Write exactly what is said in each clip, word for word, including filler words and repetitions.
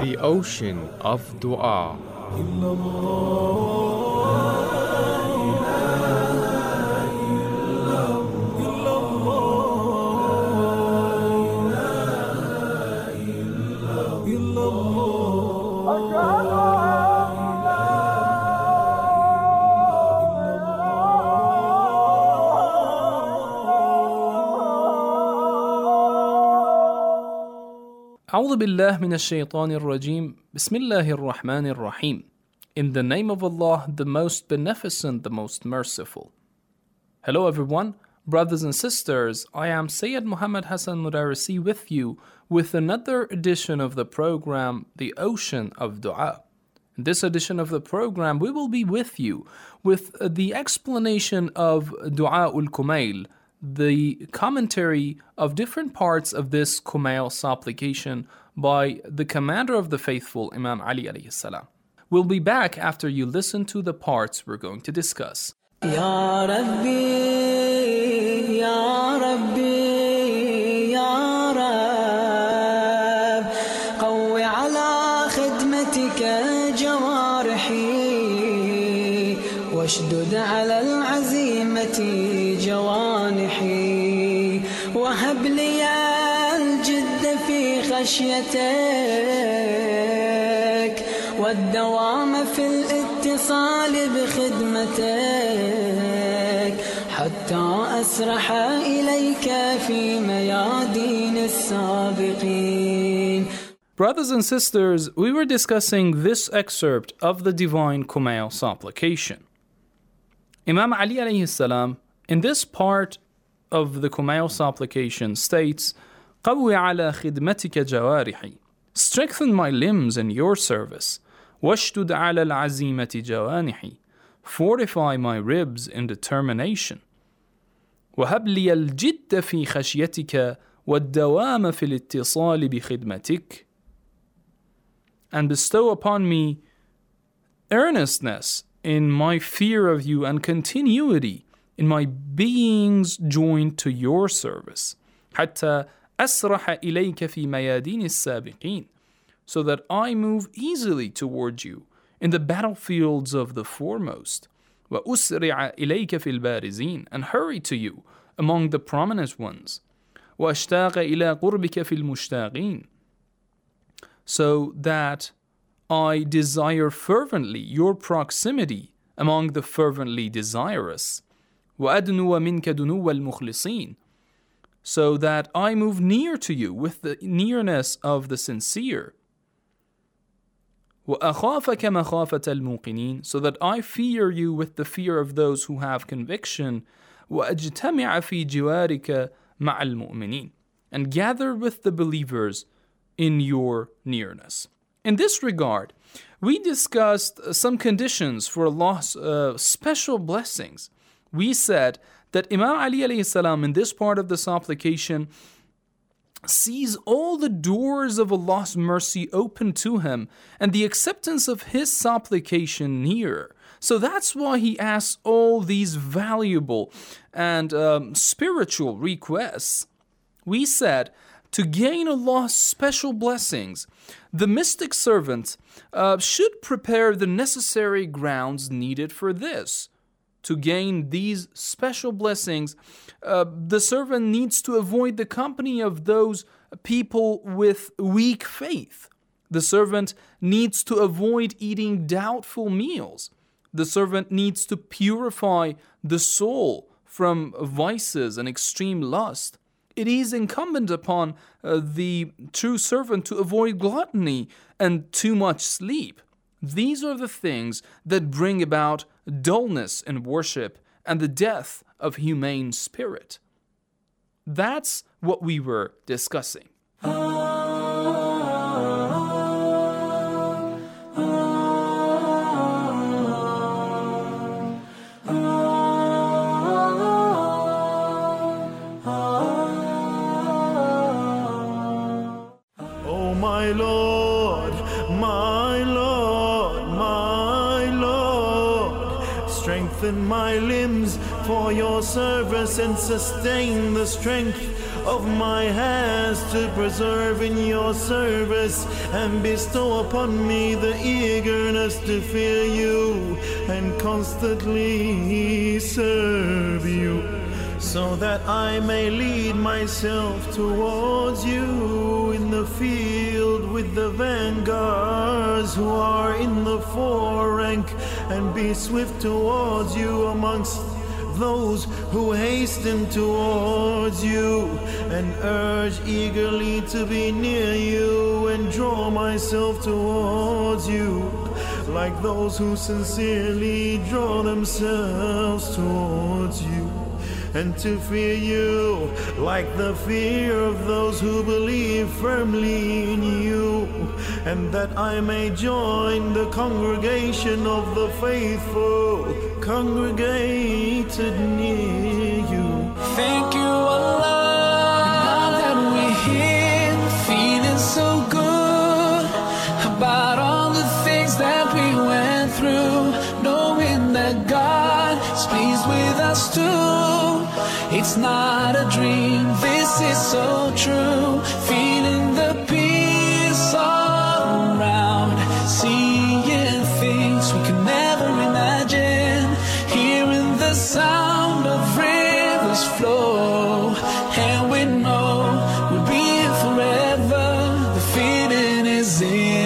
The ocean of dua. أعوذ بالله من الشيطان الرجيم. بسم الله الرحمن الرحيم. In the name of Allah, the most beneficent, the most merciful. Hello everyone, brothers and sisters. I am Sayyid Muhammad Hassan Mudarisi with you with another edition of the program, The Ocean of Dua. In this edition of the program, we will be with you with the explanation of Dua ul-Kumail, the commentary of different parts of this Kumail supplication by the commander of the faithful, Imam Ali alayhi salam. We'll be back after you listen to the parts we're going to discuss. Ya Rabbi, Ya Rabbi, Ya Rab, qawwi ala khidmatika jawarihi, washdud ala al-azimati jawanihi, wahab li al-jidd fi khashyatak, والدوام في الاتصال بخدمتك حتى أسرح إليك في ميادين السابقين. Brothers and sisters, we were discussing this excerpt of the divine Kumail supplication. Imam Ali alayhi salam, in this part of the Kumail supplication, states, قَوِّ عَلَى خِدْمَتِكَ جَوَارِحِي, strengthen my limbs in your service. وَاشْتُدْ عَلَى الْعَزِيمَةِ جَوَانِحِي, fortify my ribs in determination. وَهَبْ لِيَ الْجِدَّ فِي خَشْيَتِكَ وَالدَّوَامَ فِي الْاِتِّصَالِ بِخِدْمَتِكَ, and bestow upon me earnestness in my fear of you and continuity in my beings joined to your service. حَتَّى أَسْرَحَ إِلَيْكَ فِي مَيَادِينِ السَّابِقِينَ, so that I move easily towards you in the battlefields of the foremost. وَأُسْرِعَ إِلَيْكَ فِي الْبَارِزِينَ, and hurry to you among the prominent ones. وَأَشْتَاقَ إِلَى قُرْبِكَ فِي الْمُشْتَاقِينَ, so that I desire fervently your proximity among the fervently desirous. وَأَدْنُوَ مِنْكَ دُنُوَ الْمُخْلِصِينَ, so that I move near to you with the nearness of the sincere. وَأَخَافَكَ مَخَافَةَ الْمُوقِنِينَ, so that I fear you with the fear of those who have conviction. وَأَجْتَمِعَ فِي جِوَارِكَ مَعَ الْمُؤْمِنِينَ, and gather with the believers in your nearness. In this regard, we discussed some conditions for Allah's uh, special blessings. We said that Imam Ali alayhi salam in this part of the supplication sees all the doors of Allah's mercy open to him and the acceptance of his supplication near. So that's why he asks all these valuable and um, spiritual requests. We said, to gain Allah's special blessings, the mystic servant uh, should prepare the necessary grounds needed for this. To gain these special blessings, uh, the servant needs to avoid the company of those people with weak faith. The servant needs to avoid eating doubtful meals. The servant needs to purify the soul from vices and extreme lust. It is incumbent upon uh, the true servant to avoid gluttony and too much sleep. These are the things that bring about dullness in worship and the death of humane spirit. That's what we were discussing. Oh my Lord, my Lord, my Lord, strengthen my limbs for your service and sustain the strength of my hands to preserve in your service, and bestow upon me the eagerness to fear you and constantly serve you, so that I may lead myself towards you in the field with the vanguards who are in the fore rank, and be swift towards you amongst those who hasten towards you, and urge eagerly to be near you and draw myself towards you, like those who sincerely draw themselves towards you, and to fear you like the fear of those who believe firmly in you, and that I may join the congregation of the faithful congregated near you. Thank you, Allah. Now that we're here, feeling so good about all the things that we went through, knowing that God is pleased with us too. It's not a dream, this is so true. Feeling the peace all around, seeing things we could never imagine, hearing the sound of rivers flow, and we know we'll be here forever. The feeling is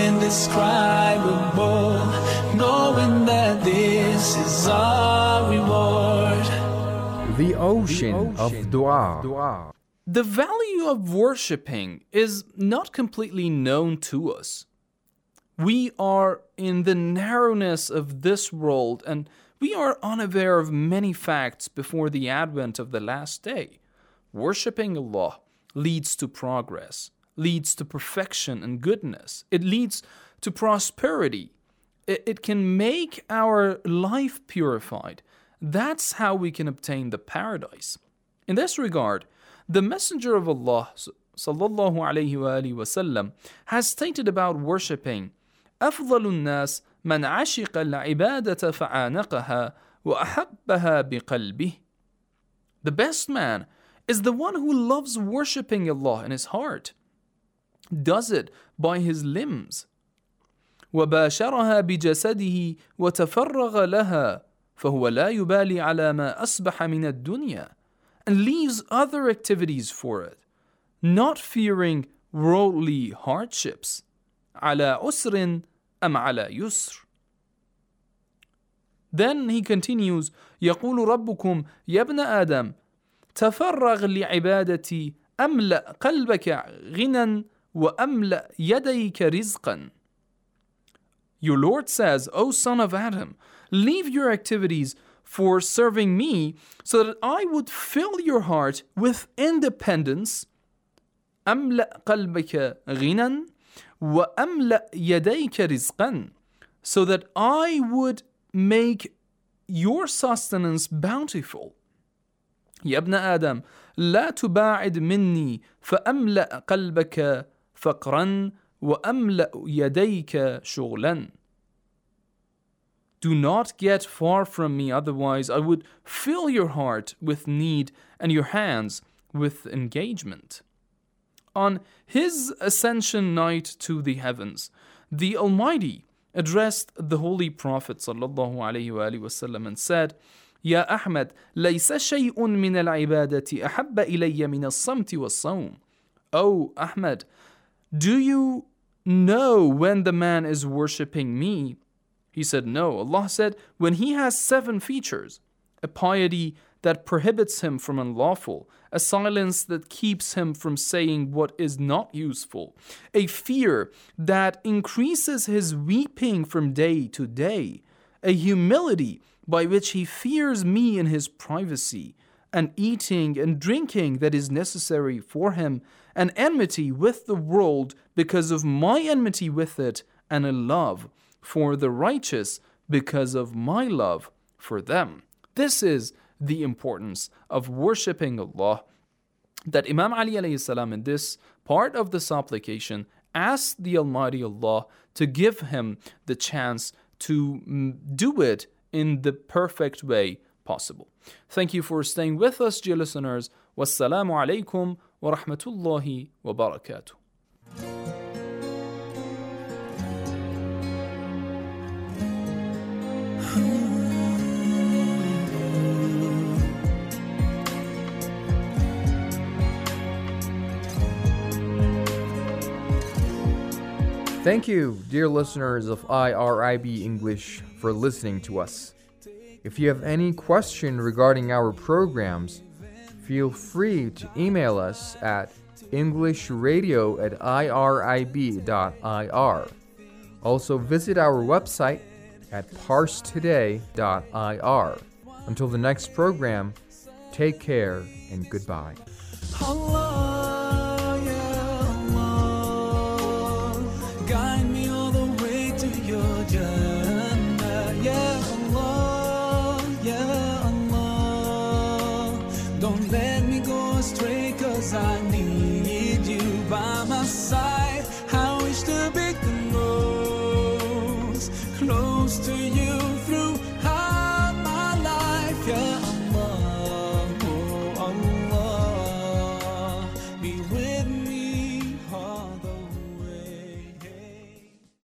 indescribable, knowing that this is our reward. The ocean of dua. The value of worshipping is not completely known to us. We are in the narrowness of this world, and we are unaware of many facts before the advent of the last day. Worshipping Allah leads to progress, leads to perfection and goodness. It leads to prosperity. It, it can make our life purified. That's how we can obtain the paradise. In this regard, the Messenger of Allah sallallahu alayhi wa alihi wasallam has stated about worshipping, أفضل الناس من عشق العبادة فعانقها وأحبها بقلبه. The best man is the one who loves worshipping Allah in his heart, does it by his limbs. وباشرها بجسده وتفرغ لها فهو لا يبالي على ما أصبح من الدنيا, and leaves other activities for it, not fearing worldly hardships. على أسر أم على يسر. Then he continues, يقول ربكم يا ابن آدم تفرغ لعبادتي أملأ قلبك غنى وأملأ يديك رزقا. Your Lord says, O son of Adam, leave your activities for serving me so that I would fill your heart with independence. أملأ قلبك غنى وأملأ يديك رزقا, so that I would make your sustenance bountiful. يا ابن آدم لا تباعد مني فأملأ قلبك فقرا وأملأ يديك شغلا. Do not get far from me, otherwise I would fill your heart with need and your hands with engagement. On his ascension night to the heavens, the Almighty addressed the Holy Prophet sallallahu alaihi wasallam and said, يا أحمد ليس شيء من العبادة أحب إلي من الصمت والصوم. O Ahmad, do you know when the man is worshipping me? He said, no. Allah said, when he has seven features, a piety that prohibits him from unlawful, a silence that keeps him from saying what is not useful, a fear that increases his weeping from day to day, a humility by which he fears me in his privacy, an eating and drinking that is necessary for him, an enmity with the world because of my enmity with it, and a love for the righteous because of my love for them. This is the importance of worshipping Allah, that Imam Ali alayhi salam in this part of the supplication asked the Almighty Allah to give him the chance to do it in the perfect way possible. Thank you for staying with us, dear listeners. Wassalamu alaikum wa rahmatullahi wa barakatuh. Thank you, dear listeners of I R I B English, for listening to us. If you have any question regarding our programs, feel free to email us at englishradio at irib dot I R. Also visit our website at parsetoday dot I R. Until the next program, take care and goodbye. Allah, yeah, Allah, guide me all the way to your Jannah. Yeah, Allah, yeah, Allah, don't let me go astray, 'cause I need you by my side. I wish to be close, close to you.